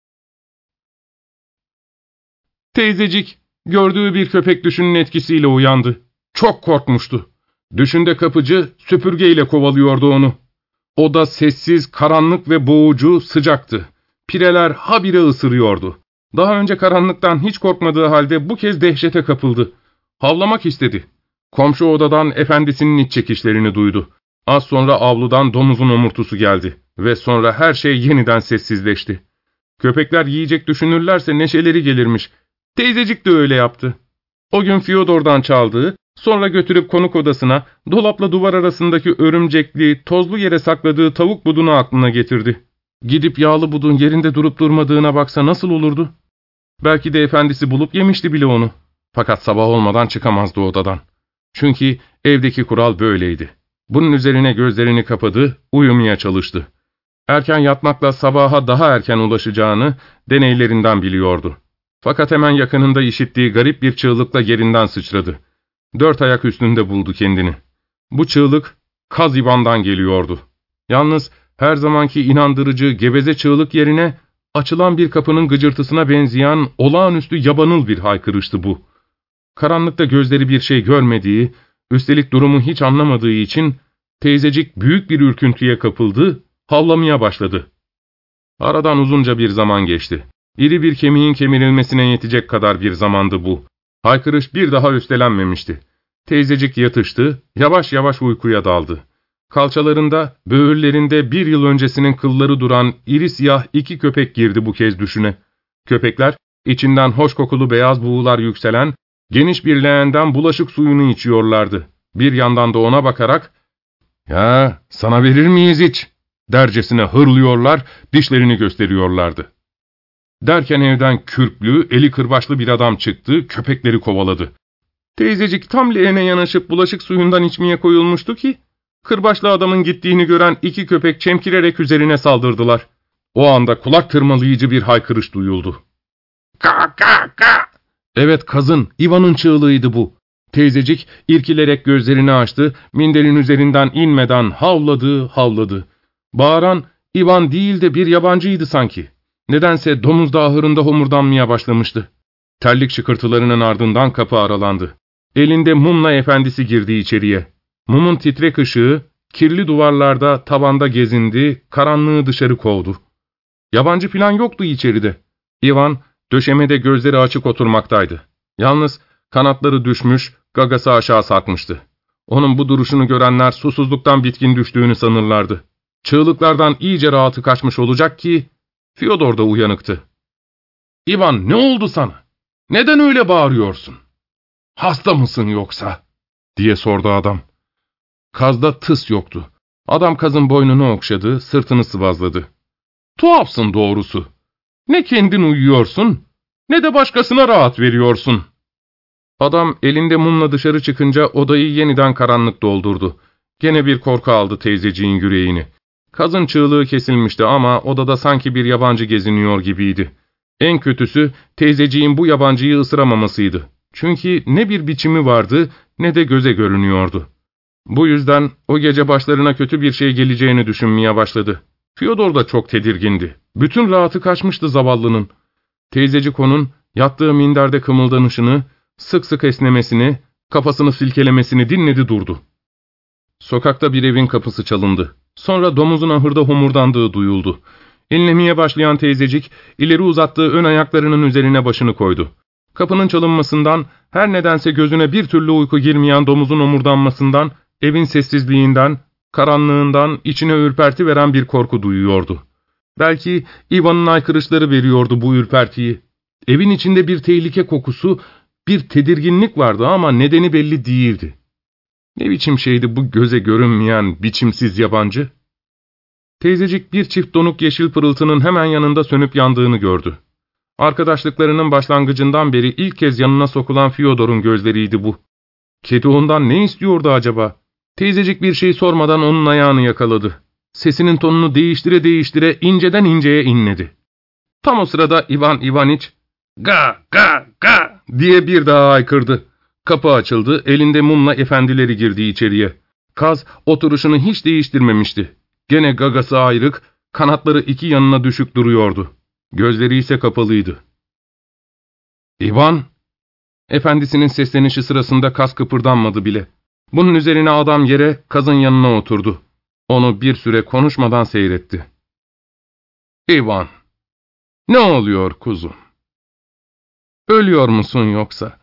Teyzecik, gördüğü bir köpek düşünün etkisiyle uyandı. Çok korkmuştu. Düşünde kapıcı süpürgeyle kovalıyordu onu. Oda sessiz, karanlık ve boğucu, sıcaktı. Pireler habire ısırıyordu. Daha önce karanlıktan hiç korkmadığı halde bu kez dehşete kapıldı. Havlamak istedi. Komşu odadan efendisinin iç çekişlerini duydu. Az sonra avludan domuzun omurtusu geldi ve sonra her şey yeniden sessizleşti. Köpekler yiyecek düşünürlerse neşeleri gelirmiş. Teyzecik de öyle yaptı. O gün Fyodor'dan çaldığı, sonra götürüp konuk odasına, dolapla duvar arasındaki örümcekli, tozlu yere sakladığı tavuk budunu aklına getirdi. Gidip yağlı budun yerinde durup durmadığına baksa nasıl olurdu? Belki de efendisi bulup yemişti bile onu. Fakat sabah olmadan çıkamazdı odadan. Çünkü evdeki kural böyleydi. Bunun üzerine gözlerini kapadı, uyumaya çalıştı. Erken yatmakla sabaha daha erken ulaşacağını deneylerinden biliyordu. Fakat hemen yakınında işittiği garip bir çığlıkla yerinden sıçradı. 4 ayak üstünde buldu kendini. Bu çığlık Kaz İvan'dan geliyordu. Yalnız her zamanki inandırıcı geveze çığlık yerine açılan bir kapının gıcırtısına benzeyen olağanüstü yabanıl bir haykırıştı bu. Karanlıkta gözleri bir şey görmediği, üstelik durumu hiç anlamadığı için teyzecik büyük bir ürküntüye kapıldı, havlamaya başladı. Aradan uzunca bir zaman geçti. İri bir kemiğin kemirilmesine yetecek kadar bir zamandı bu. Haykırış bir daha üstelenmemişti. Teyzecik yatıştı, yavaş yavaş uykuya daldı. Kalçalarında, böğürlerinde 1 yıl öncesinin kılları duran iri siyah 2 köpek girdi bu kez düşüne. Köpekler, içinden hoş kokulu beyaz buğular yükselen, geniş bir leğenden bulaşık suyunu içiyorlardı. Bir yandan da ona bakarak, ''Ya, sana verir miyiz hiç?'' dercesine hırlıyorlar, dişlerini gösteriyorlardı. Derken evden kürklü, eli kırbaçlı bir adam çıktı, köpekleri kovaladı. Teyzecik tam leğene yanaşıp bulaşık suyundan içmeye koyulmuştu ki, kırbaçlı adamın gittiğini gören 2 köpek çemkirerek üzerine saldırdılar. O anda kulak tırmalayıcı bir haykırış duyuldu. ''Ka ka ka!'' Evet, Kaz'ın, İvan'ın çığlığıydı bu. Teyzecik irkilerek gözlerini açtı, minderin üzerinden inmeden havladı. Bağıran İvan değil de bir yabancıydı sanki. Nedense domuz ahırında homurdanmaya başlamıştı. Terlik şıkırtılarının ardından kapı aralandı. Elinde mumla efendisi girdi içeriye. Mumun titrek ışığı, kirli duvarlarda, tavanda gezindi, karanlığı dışarı kovdu. Yabancı falan yoktu içeride. İvan, döşemede gözleri açık oturmaktaydı. Yalnız kanatları düşmüş, gagası aşağı sarkmıştı. Onun bu duruşunu görenler susuzluktan bitkin düştüğünü sanırlardı. Çığlıklardan iyice rahatı kaçmış olacak ki, Fyodor da uyanıktı. ''İvan, ne oldu sana? Neden öyle bağırıyorsun? Hasta mısın yoksa?'' diye sordu adam. Kazda tıs yoktu. Adam Kazın boynunu okşadı, sırtını sıvazladı. ''Tuhafsın doğrusu. Ne kendin uyuyorsun, ne de başkasına rahat veriyorsun.'' Adam elinde mumla dışarı çıkınca odayı yeniden karanlık doldurdu. Gene bir korku aldı teyzeciğin yüreğini. Kazın çığlığı kesilmişti ama odada sanki bir yabancı geziniyor gibiydi. En kötüsü teyzeciğin bu yabancıyı ısıramamasıydı. Çünkü ne bir biçimi vardı ne de göze görünüyordu. Bu yüzden o gece başlarına kötü bir şey geleceğini düşünmeye başladı. Fyodor da çok tedirgindi. Bütün rahatı kaçmıştı zavallının. Teyzecik onun yattığı minderde kımıldanışını, sık sık esnemesini, kafasını silkelemesini dinledi durdu. Sokakta bir evin kapısı çalındı. Sonra domuzun ahırda homurdandığı duyuldu. İnlemeye başlayan teyzecik, ileri uzattığı ön ayaklarının üzerine başını koydu. Kapının çalınmasından, her nedense gözüne bir türlü uyku girmeyen domuzun homurdanmasından, evin sessizliğinden, karanlığından içine ürperti veren bir korku duyuyordu. Belki İvan'ın aykırışları veriyordu bu ürpertiyi. Evin içinde bir tehlike kokusu, bir tedirginlik vardı ama nedeni belli değildi. Ne biçim şeydi bu göze görünmeyen, biçimsiz yabancı? Teyzecik bir çift donuk yeşil pırıltının hemen yanında sönüp yandığını gördü. Arkadaşlıklarının başlangıcından beri ilk kez yanına sokulan Fyodor'un gözleriydi bu. Kedi ondan ne istiyordu acaba? Teyzecik bir şey sormadan onun ayağını yakaladı. Sesinin tonunu değiştire değiştire inceden inceye inledi. Tam o sırada Ivan Ivaniç, "Ga, ga, ga!" diye bir daha haykırdı. Kapı açıldı, elinde mumla efendileri girdi içeriye. Kaz oturuşunu hiç değiştirmemişti. Gene gagası ayrık, kanatları iki yanına düşük duruyordu. Gözleri ise kapalıydı. "İvan!" Efendisinin seslenişi sırasında Kaz kıpırdanmadı bile. Bunun üzerine adam yere, Kaz'ın yanına oturdu. Onu bir süre konuşmadan seyretti. "İvan, ne oluyor kuzum? Ölüyor musun yoksa?"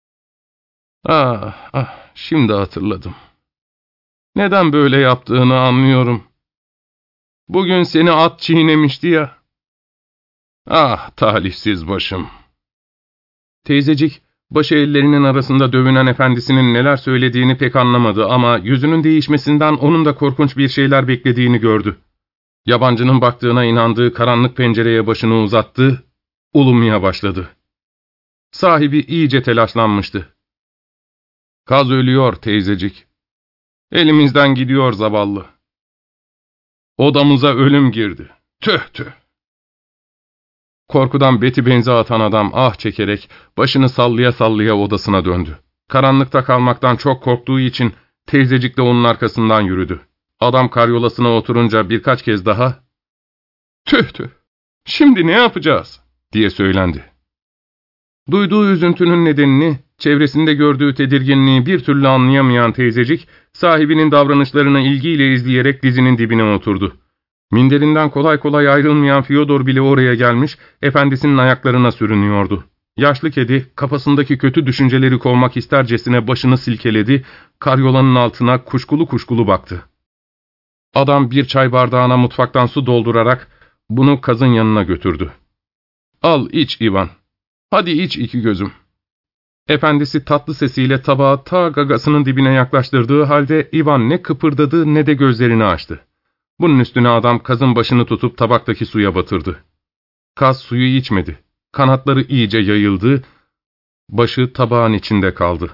"Ah, ah, şimdi hatırladım. Neden böyle yaptığını anlıyorum. Bugün seni at çiğnemişti ya. Ah, talihsiz başım." Teyzecik, başı ellerinin arasında dövünen efendisinin neler söylediğini pek anlamadı ama yüzünün değişmesinden onun da korkunç bir şeyler beklediğini gördü. Yabancının baktığına inandığı karanlık pencereye başını uzattı, ulumaya başladı. Sahibi iyice telaşlanmıştı. "Kaz ölüyor teyzecik. Elimizden gidiyor zavallı. Odamıza ölüm girdi. Tüh tüh." Korkudan beti benzi atan adam ah çekerek başını sallaya sallaya odasına döndü. Karanlıkta kalmaktan çok korktuğu için teyzecik de onun arkasından yürüdü. Adam karyolasına oturunca birkaç kez daha "Tüh tüh, şimdi ne yapacağız?" diye söylendi. Duyduğu üzüntünün nedenini, çevresinde gördüğü tedirginliği bir türlü anlayamayan teyzecik, sahibinin davranışlarını ilgiyle izleyerek dizinin dibine oturdu. Minderinden kolay kolay ayrılmayan Fyodor bile oraya gelmiş, efendisinin ayaklarına sürünüyordu. Yaşlı kedi, kafasındaki kötü düşünceleri kovmak istercesine başını silkeledi, karyolanın altına kuşkulu kuşkulu baktı. Adam bir çay bardağına mutfaktan su doldurarak bunu Kaz'ın yanına götürdü. "Al iç Ivan. Hadi iç iki gözüm." Efendisi tatlı sesiyle tabağı ta gagasının dibine yaklaştırdığı halde Ivan ne kıpırdadı ne de gözlerini açtı. Bunun üstüne adam Kaz'ın başını tutup tabaktaki suya batırdı. Kaz suyu içmedi. Kanatları iyice yayıldı, başı tabağın içinde kaldı.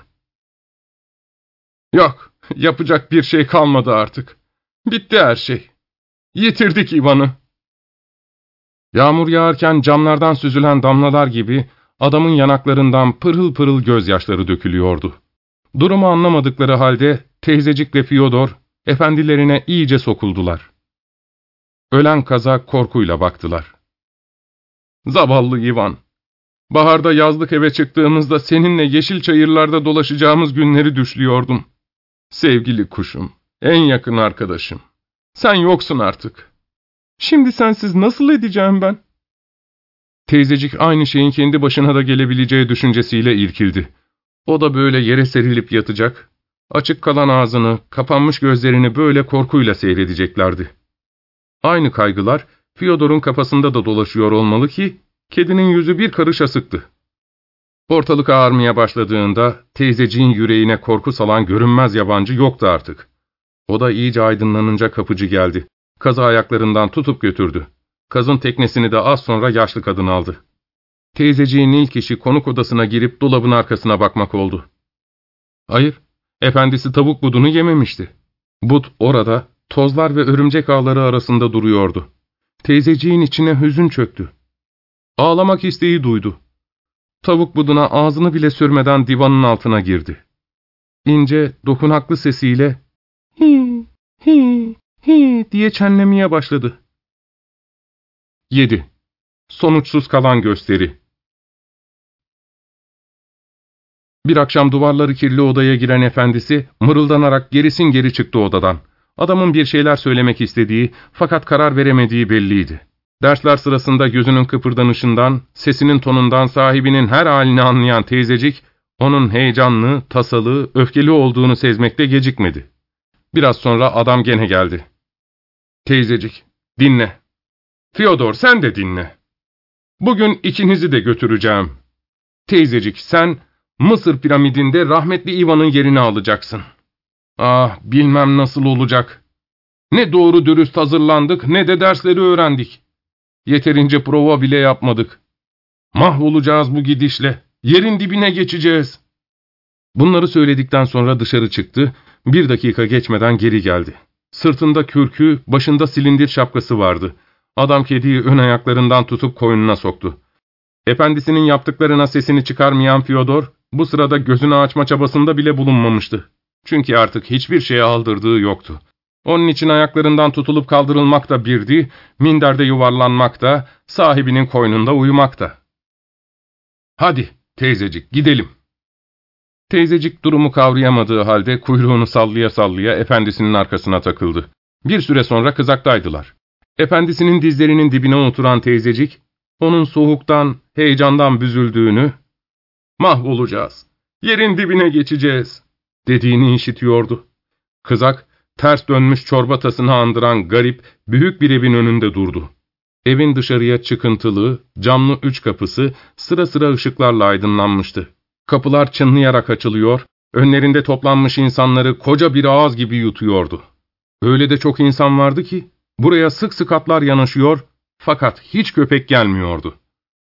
"Yok, yapacak bir şey kalmadı artık. Bitti her şey. Yitirdik Ivan'ı." Yağmur yağarken camlardan süzülen damlalar gibi adamın yanaklarından pırıl pırıl gözyaşları dökülüyordu. Durumu anlamadıkları halde teyzecikle Fyodor efendilerine iyice sokuldular. Ölen Kaz'a korkuyla baktılar. "Zavallı Ivan, baharda yazlık eve çıktığımızda seninle yeşil çayırlarda dolaşacağımız günleri düşlüyordum. Sevgili kuşum, en yakın arkadaşım. Sen yoksun artık. Şimdi sensiz nasıl edeceğim ben?" Teyzecik aynı şeyin kendi başına da gelebileceği düşüncesiyle irkildi. O da böyle yere serilip yatacak, açık kalan ağzını, kapanmış gözlerini böyle korkuyla seyredeceklerdi. Aynı kaygılar Fyodor'un kafasında da dolaşıyor olmalı ki, kedinin yüzü bir karış asıktı. Ortalık ağarmaya başladığında teyzeciğin yüreğine korku salan görünmez yabancı yoktu artık. O da iyice aydınlanınca kapıcı geldi. Kaz'ı ayaklarından tutup götürdü. Kaz'ın teknesini de az sonra yaşlı kadın aldı. Teyzeciğin ilk işi konuk odasına girip dolabın arkasına bakmak oldu. Hayır, efendisi tavuk budunu yememişti. Bud orada, tozlar ve örümcek ağları arasında duruyordu. Teyzeciğin içine hüzün çöktü. Ağlamak isteği duydu. Tavuk buduna ağzını bile sürmeden divanın altına girdi. İnce, dokunaklı sesiyle "Hi, hi, hi" diye çenlemeye başladı. 7. Sonuçsuz kalan gösteri. Bir akşam duvarları kirli odaya giren efendisi, mırıldanarak gerisin geri çıktı odadan. Adamın bir şeyler söylemek istediği, fakat karar veremediği belliydi. Dersler sırasında gözünün kıpırdanışından, sesinin tonundan sahibinin her halini anlayan teyzecik, onun heyecanlı, tasalı, öfkeli olduğunu sezmekte gecikmedi. Biraz sonra adam gene geldi. "Teyzecik, dinle. Fyodor, sen de dinle. Bugün ikinizi de götüreceğim. Teyzecik, sen Mısır piramidinde rahmetli Ivan'ın yerini alacaksın. Ah, bilmem nasıl olacak. Ne doğru dürüst hazırlandık ne de dersleri öğrendik. Yeterince prova bile yapmadık. Mahvolacağız bu gidişle. Yerin dibine geçeceğiz. Bunları söyledikten sonra dışarı çıktı. 1 dakika geçmeden geri geldi. Sırtında kürkü, başında silindir şapkası vardı. Adam kediyi ön ayaklarından tutup koynuna soktu. Efendisinin yaptıklarına sesini çıkarmayan Fyodor, bu sırada gözünü açma çabasında bile bulunmamıştı. Çünkü artık hiçbir şeye aldırdığı yoktu. Onun için ayaklarından tutulup kaldırılmak da birdi, minderde yuvarlanmak da, sahibinin koynunda uyumak da. ''Hadi teyzecik, gidelim.'' Teyzecik durumu kavrayamadığı halde kuyruğunu sallaya sallaya efendisinin arkasına takıldı. Bir süre sonra kızaktaydılar. Efendisinin dizlerinin dibine oturan teyzecik, onun soğuktan, heyecandan büzüldüğünü, ''Mahvolacağız, yerin dibine geçeceğiz.'' dediğini işitiyordu. Kızak, ters dönmüş çorba tasını andıran garip, büyük bir evin önünde durdu. Evin dışarıya çıkıntılı, camlı 3 kapısı sıra sıra ışıklarla aydınlanmıştı. Kapılar çınlayarak açılıyor, önlerinde toplanmış insanları koca bir ağız gibi yutuyordu. Öyle de çok insan vardı ki, buraya sık sık atlar yanaşıyor, fakat hiç köpek gelmiyordu.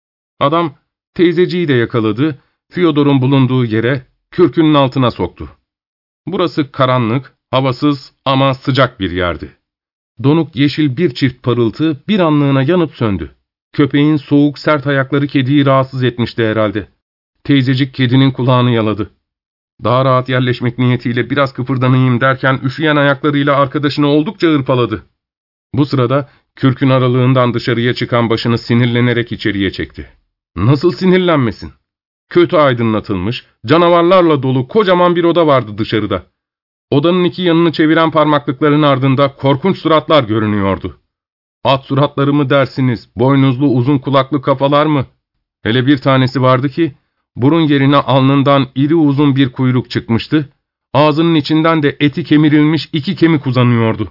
Adam, teyzeciyi de yakaladı, Fyodor'un bulunduğu yere, kürkünün altına soktu. Burası karanlık, havasız ama sıcak bir yerdi. Donuk yeşil bir çift parıltı bir anlığına yanıp söndü. Köpeğin soğuk sert ayakları kediyi rahatsız etmişti herhalde. Teyzecik kedinin kulağını yaladı. Daha rahat yerleşmek niyetiyle biraz kıpırdanayım derken üşüyen ayaklarıyla arkadaşını oldukça hırpaladı. Bu sırada kürkün aralığından dışarıya çıkan başını sinirlenerek içeriye çekti. Nasıl sinirlenmesin? Kötü aydınlatılmış, canavarlarla dolu kocaman bir oda vardı dışarıda. Odanın 2 yanını çeviren parmaklıkların ardında korkunç suratlar görünüyordu. At suratları mı dersiniz, boynuzlu uzun kulaklı kafalar mı? Hele bir tanesi vardı ki, burun yerine alnından iri uzun bir kuyruk çıkmıştı, ağzının içinden de eti kemirilmiş 2 kemik uzanıyordu.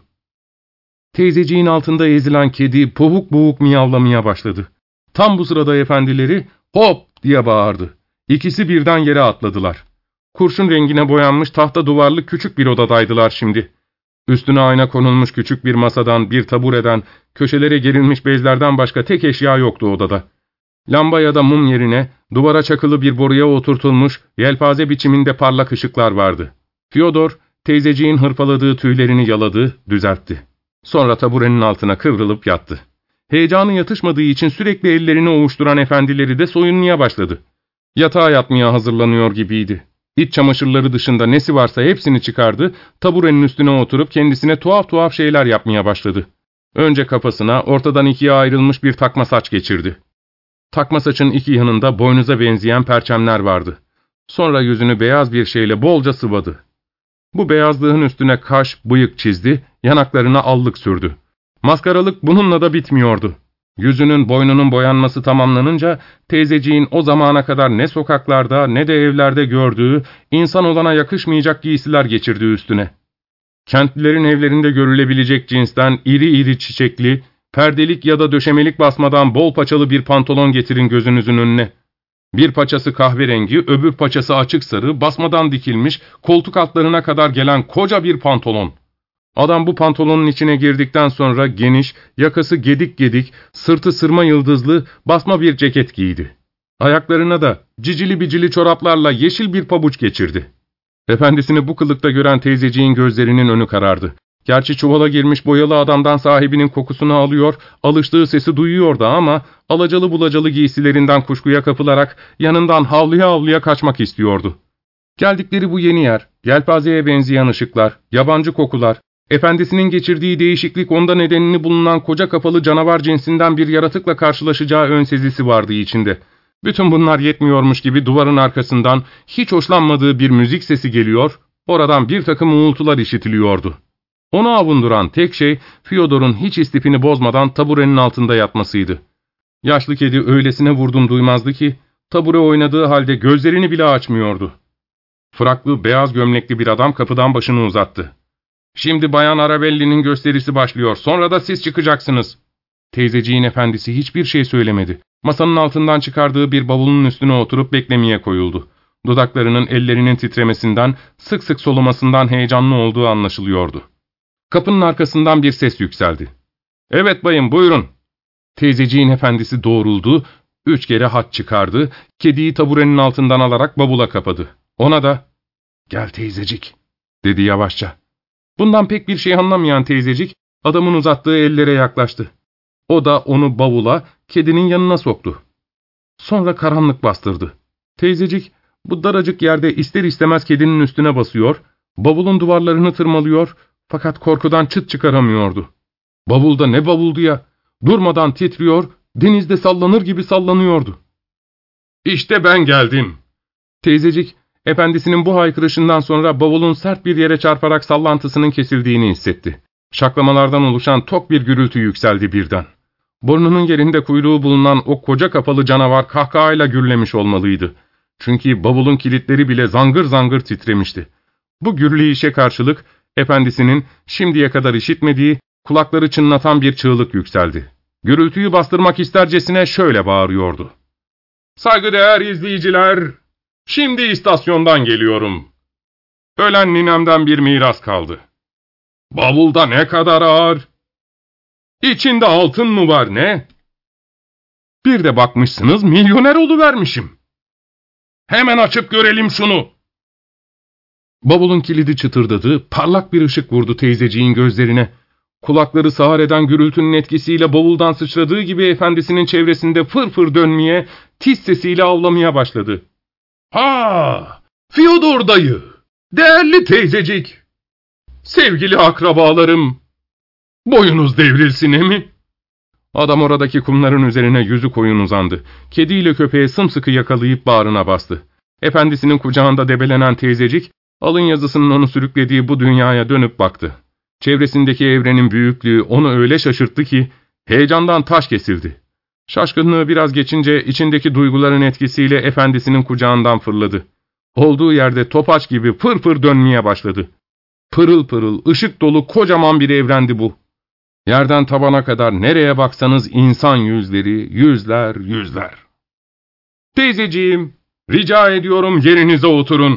Teyzeciğin altında ezilen kedi povuk povuk miyavlamaya başladı. Tam bu sırada efendileri hop diye bağırdı. İkisi birden yere atladılar. Kurşun rengine boyanmış tahta duvarlı küçük bir odadaydılar şimdi. Üstüne ayna konulmuş küçük bir masadan, bir tabureden, köşelere gerilmiş bezlerden başka tek eşya yoktu odada. Lamba ya da mum yerine duvara çakılı bir boruya oturtulmuş yelpaze biçiminde parlak ışıklar vardı. Fyodor, teyzeciğin hırpaladığı tüylerini yaladı, düzeltti. Sonra taburenin altına kıvrılıp yattı. Heyecanı yatışmadığı için sürekli ellerini ovuşturan efendileri de soyunmaya başladı. Yatağa yatmaya hazırlanıyor gibiydi. İç çamaşırları dışında nesi varsa hepsini çıkardı, taburenin üstüne oturup kendisine tuhaf tuhaf şeyler yapmaya başladı. Önce kafasına ortadan 2'ye ayrılmış bir takma saç geçirdi. Takma saçın 2 yanında boynuza benzeyen perçemler vardı. Sonra yüzünü beyaz bir şeyle bolca sıvadı. Bu beyazlığın üstüne kaş, bıyık çizdi, yanaklarına allık sürdü. Maskaralık bununla da bitmiyordu. Yüzünün, boynunun boyanması tamamlanınca, teyzeciğin o zamana kadar ne sokaklarda ne de evlerde gördüğü, insan olana yakışmayacak giysiler geçirdi üstüne. Kentlilerin evlerinde görülebilecek cinsten iri iri çiçekli, perdelik ya da döşemelik basmadan bol paçalı bir pantolon getirin gözünüzün önüne. Bir paçası kahverengi, öbür paçası açık sarı, basmadan dikilmiş, koltuk altlarına kadar gelen koca bir pantolon. Adam bu pantolonun içine girdikten sonra geniş, yakası gedik gedik, sırtı sırma yıldızlı, basma bir ceket giydi. Ayaklarına da cicili bicili çoraplarla yeşil bir pabuç geçirdi. Efendisini bu kılıkta gören teyzeciğin gözlerinin önü karardı. Gerçi çuvala girmiş boyalı adamdan sahibinin kokusunu alıyor, alıştığı sesi duyuyordu ama alacalı bulacalı giysilerinden kuşkuya kapılarak yanından havluya havluya kaçmak istiyordu. Geldikleri bu yeni yer, yelpazeye benzeyen ışıklar, yabancı kokular, efendisinin geçirdiği değişiklik onda nedenini bulunan koca kafalı canavar cinsinden bir yaratıkla karşılaşacağı ön sezisi vardı içinde. Bütün bunlar yetmiyormuş gibi duvarın arkasından hiç hoşlanmadığı bir müzik sesi geliyor, oradan bir takım uğultular işitiliyordu. Onu avunduran tek şey, Fyodor'un hiç istifini bozmadan taburenin altında yatmasıydı. Yaşlı kedi öylesine vurdum duymazdı ki, tabure oynadığı halde gözlerini bile açmıyordu. Fraklı, beyaz gömlekli bir adam kapıdan başını uzattı. ''Şimdi Bayan Arabelli'nin gösterisi başlıyor, sonra da siz çıkacaksınız.'' Teyzeciğin efendisi hiçbir şey söylemedi. Masanın altından çıkardığı bir bavulun üstüne oturup beklemeye koyuldu. Dudaklarının, ellerinin titremesinden, sık sık solumasından heyecanlı olduğu anlaşılıyordu. Kapının arkasından bir ses yükseldi. ''Evet bayım, buyurun.'' Teyzeciğin efendisi doğruldu, 3 kere haç çıkardı, kediyi taburenin altından alarak bavula kapadı. Ona da, "Gel teyzecik," dedi yavaşça. Bundan pek bir şey anlamayan teyzecik, adamın uzattığı ellere yaklaştı. O da onu bavula, kedinin yanına soktu. Sonra karanlık bastırdı. Teyzecik, bu daracık yerde ister istemez kedinin üstüne basıyor, bavulun duvarlarını tırmalıyor, fakat korkudan çıt çıkaramıyordu. Bavulda ne bavuldu ya, durmadan titriyor, denizde sallanır gibi sallanıyordu. "İşte ben geldim." Teyzecik, efendisinin bu haykırışından sonra bavulun sert bir yere çarparak sallantısının kesildiğini hissetti. Şaklamalardan oluşan tok bir gürültü yükseldi birden. Burnunun yerinde kuyruğu bulunan o koca kafalı canavar kahkahayla gürlemiş olmalıydı. Çünkü bavulun kilitleri bile zangır zangır titremişti. Bu gürleyişe karşılık, efendisinin şimdiye kadar işitmediği, kulakları çınlatan bir çığlık yükseldi. Gürültüyü bastırmak istercesine şöyle bağırıyordu: "Saygıdeğer izleyiciler, şimdi istasyondan geliyorum. Ölen ninemden bir miras kaldı. Bavulda ne kadar ağır? İçinde altın mı var ne? Bir de bakmışsınız milyoner oluvermişim. Hemen açıp görelim şunu." Bavulun kilidi çıtırdadı, parlak bir ışık vurdu teyzeciğin gözlerine. Kulakları sağır eden gürültünün etkisiyle bavuldan sıçradığı gibi efendisinin çevresinde fır fır dönmeye, tiz sesiyle avlamaya başladı. "Ha! Fyodor dayı! Değerli teyzecik! Sevgili akrabalarım! Boyunuz devrilsin mi?" Adam oradaki kumların üzerine yüzü koyun uzandı. Kediyle köpeği sımsıkı yakalayıp bağrına bastı. Efendisinin kucağında debelenen teyzecik, alın yazısının onu sürüklediği bu dünyaya dönüp baktı. Çevresindeki evrenin büyüklüğü onu öyle şaşırttı ki, heyecandan taş kesildi. Şaşkınlığı biraz geçince içindeki duyguların etkisiyle efendisinin kucağından fırladı. Olduğu yerde topaç gibi fır fır dönmeye başladı. Pırıl pırıl, ışık dolu kocaman bir evrendi bu. Yerden tabana kadar nereye baksanız insan yüzleri, yüzler, yüzler. "Teyzeciğim, rica ediyorum yerinize oturun."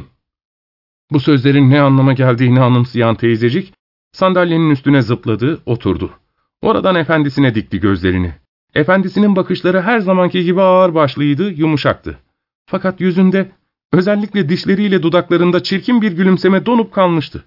Bu sözlerin ne anlama geldiğini anımsayan teyzecik, sandalyenin üstüne zıpladı, oturdu. Oradan efendisine dikti gözlerini. Efendisinin bakışları her zamanki gibi ağırbaşlıydı, yumuşaktı. Fakat yüzünde, özellikle dişleriyle dudaklarında çirkin bir gülümseme donup kalmıştı.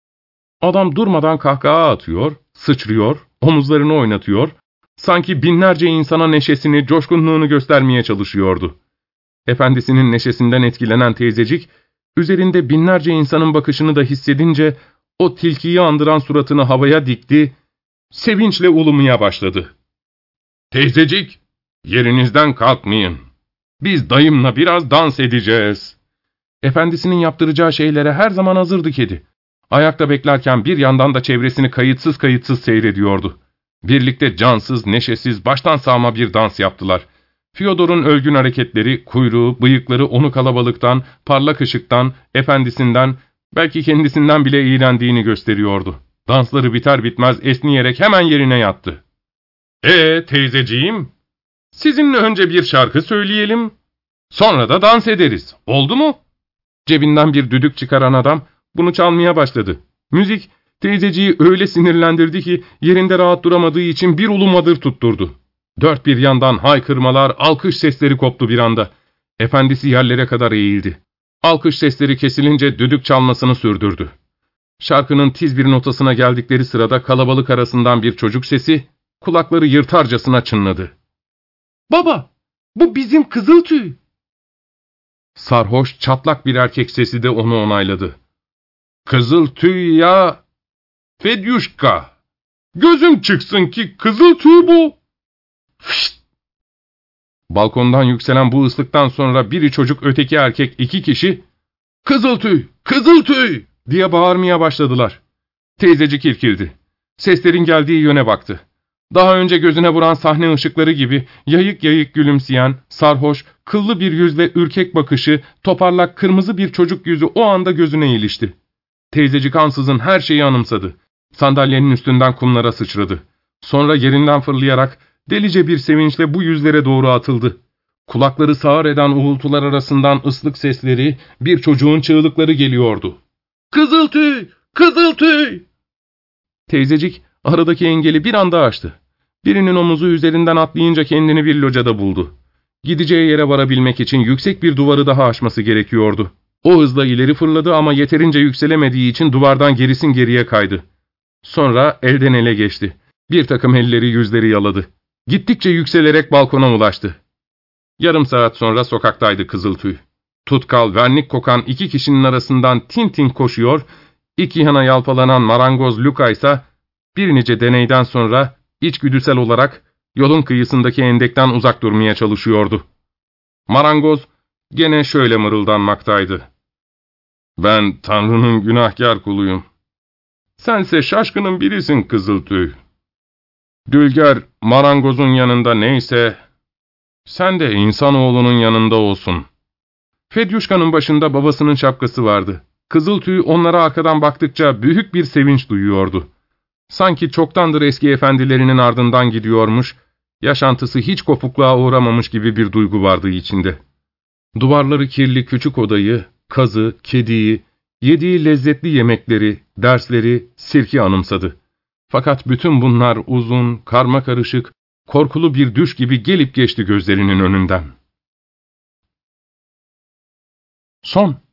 Adam durmadan kahkaha atıyor, sıçrıyor, omuzlarını oynatıyor, sanki binlerce insana neşesini, coşkunluğunu göstermeye çalışıyordu. Efendisinin neşesinden etkilenen teyzecik, üzerinde binlerce insanın bakışını da hissedince, o tilkiyi andıran suratını havaya dikti, sevinçle ulumaya başladı. "Teyzecik, yerinizden kalkmayın. Biz dayımla biraz dans edeceğiz." Efendisinin yaptıracağı şeylere her zaman hazırdı kedi. Ayakta beklerken bir yandan da çevresini kayıtsız seyrediyordu. Birlikte cansız, neşesiz, baştan sağma bir dans yaptılar. Fyodor'un ölgün hareketleri, kuyruğu, bıyıkları onu kalabalıktan, parlak ışıktan, efendisinden, belki kendisinden bile iğrendiğini gösteriyordu. Dansları biter bitmez esniyerek hemen yerine yattı. Teyzeciğim, sizinle önce bir şarkı söyleyelim, sonra da dans ederiz, oldu mu?" Cebinden bir düdük çıkaran adam bunu çalmaya başladı. Müzik, teyzeciği öyle sinirlendirdi ki yerinde rahat duramadığı için bir ulumadır tutturdu. Dört bir yandan haykırmalar, alkış sesleri koptu bir anda. Efendisi yerlere kadar eğildi. Alkış sesleri kesilince düdük çalmasını sürdürdü. Şarkının tiz bir notasına geldikleri sırada kalabalık arasından bir çocuk sesi, kulakları yırtarcasına çınladı. "Baba, bu bizim Kızıltüy." Sarhoş, çatlak bir erkek sesi de onu onayladı. "Kızıltüy ya, Fedyuşka, gözüm çıksın ki Kızıltüy bu." Fışt! Balkondan yükselen bu ıslıktan sonra biri çocuk öteki erkek iki kişi "Kızıltüy, Kızıltüy!" diye bağırmaya başladılar. Teyzecik irkildi. Seslerin geldiği yöne baktı. Daha önce gözüne vuran sahne ışıkları gibi yayık yayık gülümseyen, sarhoş, kıllı bir yüzle ürkek bakışı, toparlak kırmızı bir çocuk yüzü o anda gözüne ilişti. Teyzecik ansızın her şeyi anımsadı. Sandalyenin üstünden kumlara sıçradı. Sonra yerinden fırlayarak delice bir sevinçle bu yüzlere doğru atıldı. Kulakları sağır eden uğultular arasından ıslık sesleri, bir çocuğun çığlıkları geliyordu. "Kızıltüy! Kızıltüy!" Teyzecik aradaki engeli bir anda aştı. Birinin omuzu üzerinden atlayınca kendini bir locada buldu. Gideceği yere varabilmek için yüksek bir duvarı daha aşması gerekiyordu. O hızla ileri fırladı ama yeterince yükselemediği için duvardan gerisin geriye kaydı. Sonra elden ele geçti. Bir takım elleri yüzleri yaladı. Gittikçe yükselerek balkona ulaştı. Yarım saat sonra sokaktaydı Kızıltüy. Tutkal, vernik kokan iki kişinin arasından tin tin koşuyor, iki yana yalpalanan marangoz Luka ise bir nice deneyden sonra içgüdüsel olarak yolun kıyısındaki endekten uzak durmaya çalışıyordu. Marangoz gene şöyle mırıldanmaktaydı. "Ben Tanrı'nın günahkar kuluyum. Sense şaşkının birisin Kızıltüy. Dülger marangozun yanında neyse, sen de insanoğlunun yanında olsun." Fedyuşka'nın başında babasının şapkası vardı. Kızıltüy onlara arkadan baktıkça büyük bir sevinç duyuyordu. Sanki çoktandır eski efendilerinin ardından gidiyormuş, yaşantısı hiç kopukluğa uğramamış gibi bir duygu vardı içinde. Duvarları kirli küçük odayı, kazı, kediyi, yediği lezzetli yemekleri, dersleri, sirki anımsadı. Fakat bütün bunlar uzun, karmakarışık, korkulu bir düş gibi gelip geçti gözlerinin önünden. Son